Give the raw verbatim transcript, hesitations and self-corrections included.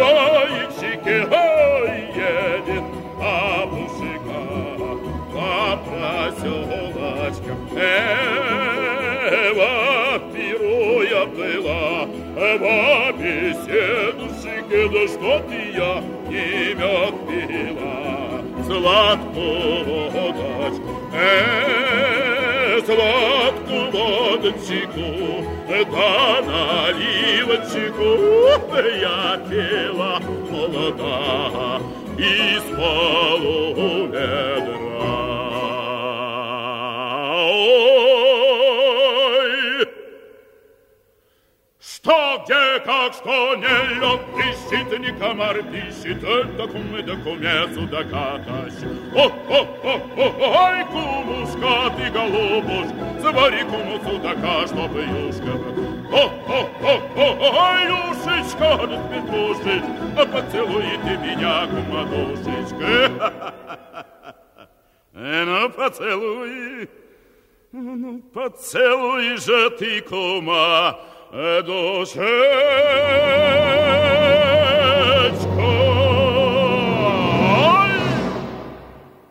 зайчики, ой, едет бабушка по проселочкам. Эва, пируя была, Эва, беседушки, да что ты я не мед пила, сладкую водочку, э, сладкую водочку, да наливочку я пила молода из полуведра. Ой! Что, где, как, что не лед трещит, ни комар пищит, да кумы, да кумесу, да катащ. Ой, кумушка, ты, голубушка, завари кумусу, да ка, чтобы юшка. Ой, юшечка, да петрушечка, поцелуй ты меня, кума-душечка. Ну, поцелуй, ну, поцелуй же ты, кума, душечка.